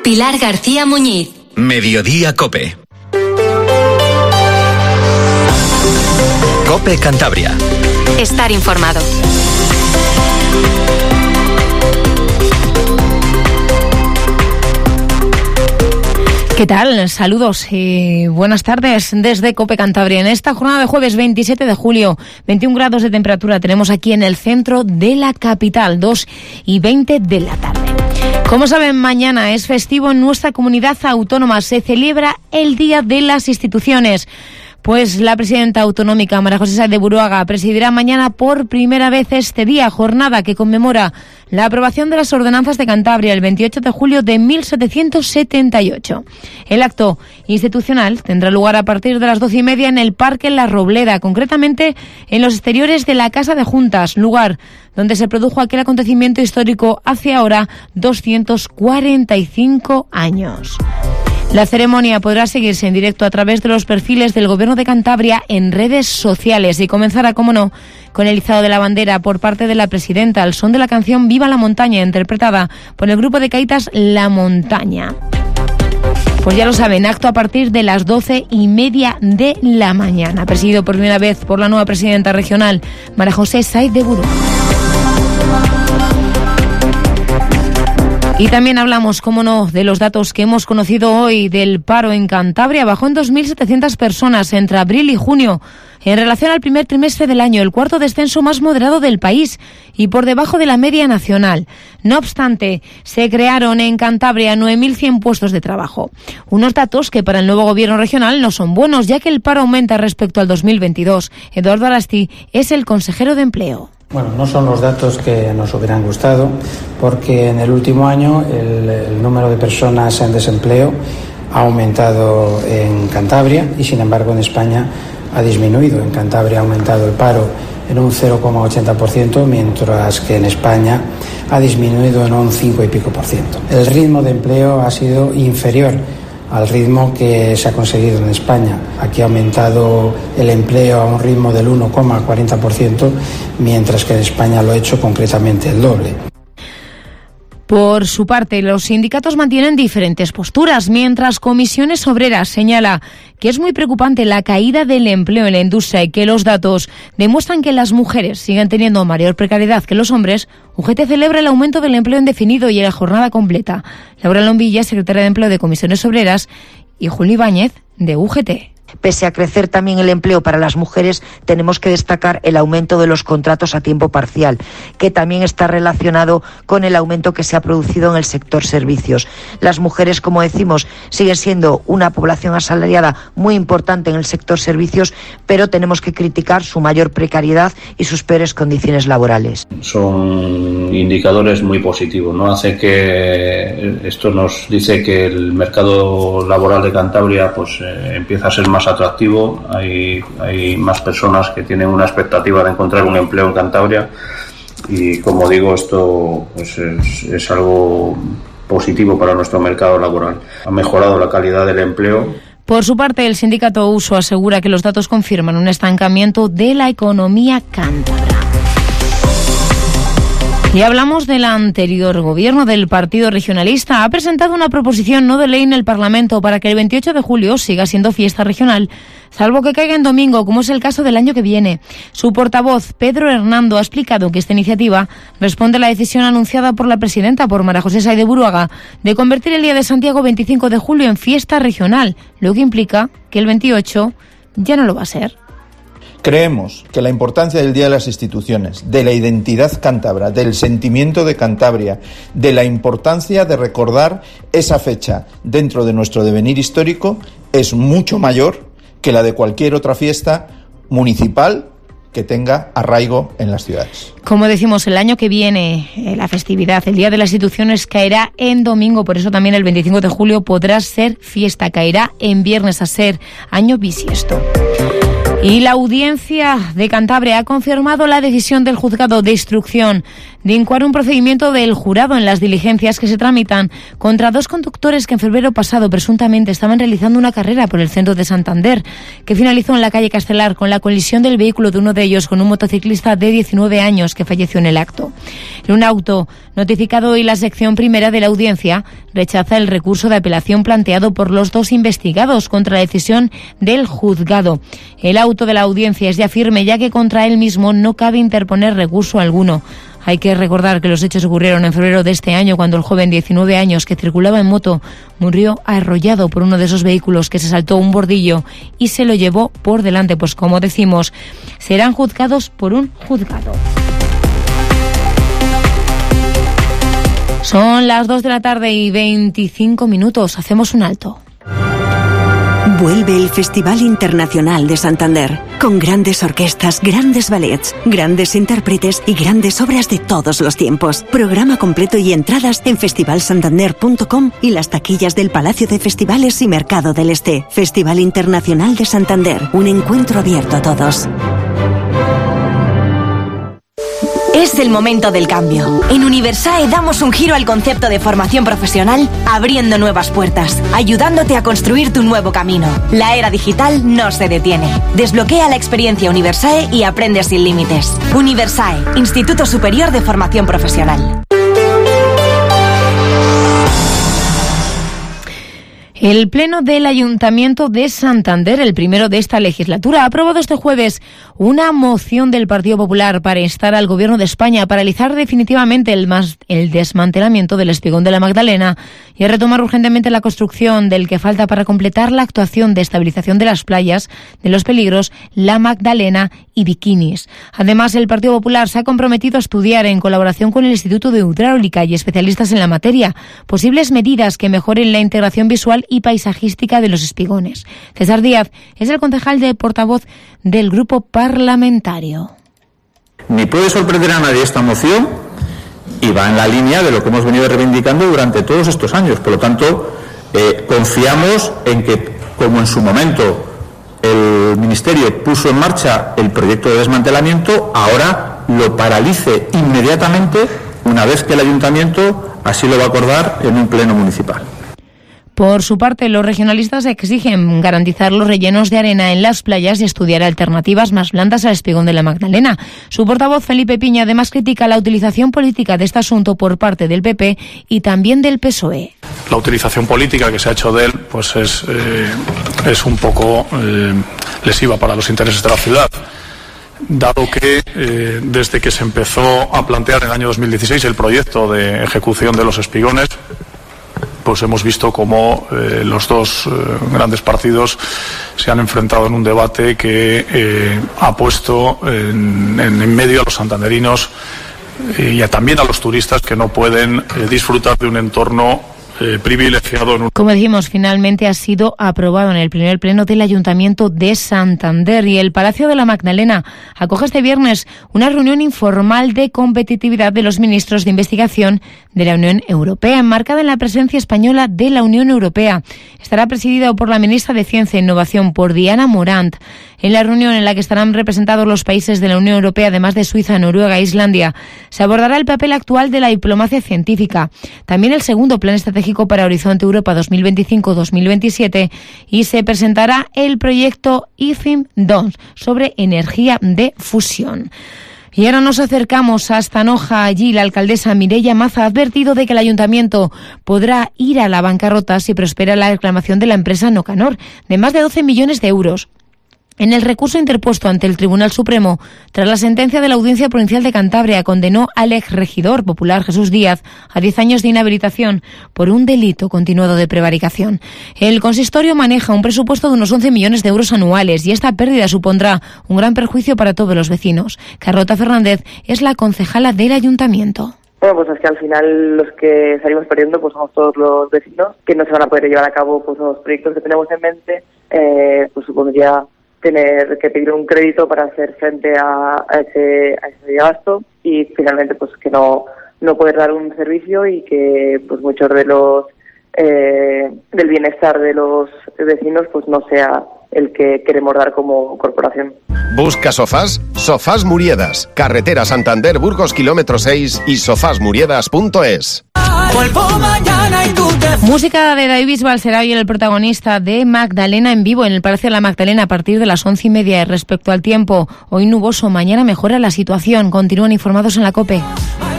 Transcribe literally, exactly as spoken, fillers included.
Pilar García Muñiz. Mediodía COPE. COPE Cantabria. Estar informado. ¿Qué tal? Saludos y buenas tardes desde COPE Cantabria. En esta jornada de jueves veintisiete de julio, veintiún grados de temperatura tenemos aquí en el centro de la capital, dos y veinte de la tarde. Como saben, mañana es festivo en nuestra comunidad autónoma. Se celebra el Día de las Instituciones. Pues la presidenta autonómica, María José Sáez de Buruaga, presidirá mañana por primera vez este día, jornada que conmemora la aprobación de las ordenanzas de Cantabria el veintiocho de julio de mil setecientos setenta y ocho. El acto institucional tendrá lugar a partir de las doce y media en el Parque La Robleda, concretamente en los exteriores de la Casa de Juntas, lugar donde se produjo aquel acontecimiento histórico hace ahora doscientos cuarenta y cinco años. La ceremonia podrá seguirse en directo a través de los perfiles del Gobierno de Cantabria en redes sociales y comenzará, como no, con el izado de la bandera por parte de la presidenta al son de la canción Viva la Montaña, interpretada por el grupo de gaitas La Montaña. Pues ya lo saben, acto a partir de las doce y media de la mañana, presidido por primera vez por la nueva presidenta regional, María José Sáez de Buruaga. Y también hablamos, cómo no, de los datos que hemos conocido hoy del paro en Cantabria. Bajó en dos mil setecientas personas entre abril y junio en relación al primer trimestre del año, el cuarto descenso más moderado del país y por debajo de la media nacional. No obstante, se crearon en Cantabria nueve mil cien puestos de trabajo. Unos datos que para el nuevo gobierno regional no son buenos, ya que el paro aumenta respecto al dos mil veintidós. Eduardo Arasti es el consejero de Empleo. Bueno, no son los datos que nos hubieran gustado, porque en el último año el, el número de personas en desempleo ha aumentado en Cantabria y, sin embargo, en España ha disminuido. En Cantabria ha aumentado el paro en un cero coma ochenta por ciento, mientras que en España ha disminuido en un cinco y pico por ciento. El ritmo de empleo ha sido inferior al ritmo que se ha conseguido en España. Aquí ha aumentado el empleo a un ritmo del uno coma cuarenta por ciento, mientras que en España lo ha hecho concretamente el doble. Por su parte, los sindicatos mantienen diferentes posturas, mientras Comisiones Obreras señala que es muy preocupante la caída del empleo en la industria y que los datos demuestran que las mujeres siguen teniendo mayor precariedad que los hombres. U G T celebra el aumento del empleo indefinido y la jornada completa. Laura Lombilla, secretaria de Empleo de Comisiones Obreras, y Julio Ibáñez, de U G T. Pese a crecer también el empleo para las mujeres, tenemos que destacar el aumento de los contratos a tiempo parcial, que también está relacionado con el aumento que se ha producido en el sector servicios. Las mujeres, como decimos, siguen siendo una población asalariada muy importante en el sector servicios, pero tenemos que criticar su mayor precariedad y sus peores condiciones laborales. Son indicadores muy positivos, ¿no? Hace que esto nos dice que el mercado laboral de Cantabria pues eh, empieza a ser más atractivo, hay, hay más personas que tienen una expectativa de encontrar un empleo en Cantabria y, como digo, esto pues es, es algo positivo para nuestro mercado laboral. Ha mejorado la calidad del empleo. Por su parte, el sindicato Uso asegura que los datos confirman un estancamiento de la economía cántabra. Y hablamos del anterior gobierno del Partido Regionalista. Ha presentado una proposición no de ley en el Parlamento para que el veintiocho de julio siga siendo fiesta regional, salvo que caiga en domingo, como es el caso del año que viene. Su portavoz, Pedro Hernando, ha explicado que esta iniciativa responde a la decisión anunciada por la presidenta, por María José Sáez de Buruaga, de convertir el Día de Santiago veinticinco de julio en fiesta regional, lo que implica que el veintiocho ya no lo va a ser. Creemos que la importancia del Día de las Instituciones, de la identidad cántabra, del sentimiento de Cantabria, de la importancia de recordar esa fecha dentro de nuestro devenir histórico es mucho mayor que la de cualquier otra fiesta municipal que tenga arraigo en las ciudades. Como decimos, el año que viene eh, la festividad, el Día de las Instituciones, caerá en domingo, por eso también el veinticinco de julio podrá ser fiesta, caerá en viernes a ser año bisiesto. Y la Audiencia de Cantabria ha confirmado la decisión del Juzgado de Instrucción de incoar un procedimiento del jurado en las diligencias que se tramitan contra dos conductores que en febrero pasado presuntamente estaban realizando una carrera por el centro de Santander, que finalizó en la calle Castelar con la colisión del vehículo de uno de ellos con un motociclista de diecinueve años que falleció en el acto. En un auto notificado hoy, la sección primera de la audiencia rechaza el recurso de apelación planteado por los dos investigados contra la decisión del juzgado. El auto de la audiencia es ya firme, ya que contra él mismo no cabe interponer recurso alguno. Hay que recordar que los hechos ocurrieron en febrero de este año, cuando el joven de diecinueve años que circulaba en moto murió arrollado por uno de esos vehículos que se saltó un bordillo y se lo llevó por delante. Pues como decimos, serán juzgados por un juzgado. Son las dos de la tarde y veinticinco minutos. Hacemos un alto. Vuelve el Festival Internacional de Santander, con grandes orquestas, grandes ballets, grandes intérpretes y grandes obras de todos los tiempos. Programa completo y entradas en festival santander punto com y las taquillas del Palacio de Festivales y Mercado del Este. Festival Internacional de Santander, un encuentro abierto a todos. Es el momento del cambio. En Universae damos un giro al concepto de formación profesional, abriendo nuevas puertas, ayudándote a construir tu nuevo camino. La era digital no se detiene. Desbloquea la experiencia Universae y aprende sin límites. Universae, Instituto Superior de Formación Profesional. El Pleno del Ayuntamiento de Santander, el primero de esta legislatura, ha aprobado este jueves una moción del Partido Popular para instar al Gobierno de España a paralizar definitivamente el, mas, el desmantelamiento del espigón de la Magdalena y a retomar urgentemente la construcción del que falta para completar la actuación de estabilización de las playas de los peligros La Magdalena y Bikinis. Además, el Partido Popular se ha comprometido a estudiar, en colaboración con el Instituto de Hidráulica y especialistas en la materia, posibles medidas que mejoren la integración visual y paisajística de los espigones. César Díaz es el concejal de portavoz del grupo parlamentario. Ni puede sorprender a nadie esta moción y va en la línea de lo que hemos venido reivindicando durante todos estos años. Por lo tanto, eh, confiamos en que, como en su momento el Ministerio puso en marcha el proyecto de desmantelamiento, ahora lo paralice inmediatamente una vez que el Ayuntamiento así lo va a acordar en un pleno municipal. Por su parte, los regionalistas exigen garantizar los rellenos de arena en las playas y estudiar alternativas más blandas al espigón de la Magdalena. Su portavoz, Felipe Piña, además critica la utilización política de este asunto por parte del P P y también del P S O E. La utilización política que se ha hecho de él pues es, eh, es un poco eh, lesiva para los intereses de la ciudad, dado que eh, desde que se empezó a plantear en el año dos mil dieciséis el proyecto de ejecución de los espigones, pues hemos visto cómo eh, los dos eh, grandes partidos se han enfrentado en un debate que eh, ha puesto en, en, en medio a los santanderinos eh, y a, también a los turistas que no pueden eh, disfrutar de un entorno Eh, privilegiado. En un... Como decimos, finalmente ha sido aprobado en el primer pleno del Ayuntamiento de Santander, y el Palacio de la Magdalena acoge este viernes una reunión informal de competitividad de los ministros de investigación de la Unión Europea, enmarcada en la presencia española de la Unión Europea. Estará presidida por la ministra de Ciencia e Innovación, por Diana Morant. En la reunión, en la que estarán representados los países de la Unión Europea, además de Suiza, Noruega e Islandia, se abordará el papel actual de la diplomacia científica, también el segundo plan estratégico para Horizonte Europa dos mil veinticinco dos mil veintisiete, y se presentará el proyecto I F I M dos sobre energía de fusión. Y ahora nos acercamos hasta Noja. Allí la alcaldesa Mireia Maza ha advertido de que el ayuntamiento podrá ir a la bancarrota si prospera la reclamación de la empresa Nocanor de más de doce millones de euros. En el recurso interpuesto ante el Tribunal Supremo, tras la sentencia de la Audiencia Provincial de Cantabria, condenó al exregidor popular Jesús Díaz a diez años de inhabilitación por un delito continuado de prevaricación. El consistorio maneja un presupuesto de unos once millones de euros anuales, y esta pérdida supondrá un gran perjuicio para todos los vecinos. Carlota Fernández es la concejala del ayuntamiento. Bueno, pues es que al final los que salimos perdiendo pues somos todos los vecinos, que no se van a poder llevar a cabo pues los proyectos que tenemos en mente, eh, pues supondría tener que pedir un crédito para hacer frente a, a ese a ese gasto, y finalmente pues que no no poder dar un servicio, y que pues muchos de los eh, del bienestar de los vecinos pues no sea el que queremos dar como corporación. Busca sofás, Sofás Muriedas, carretera Santander Burgos kilómetro seis y sofás muriedas punto es. Música de David Bisbal será hoy el protagonista de Magdalena en vivo en el Palacio de la Magdalena a partir de las once y media. Respecto al tiempo, hoy nuboso, mañana mejora la situación. Continúan informados en la COPE.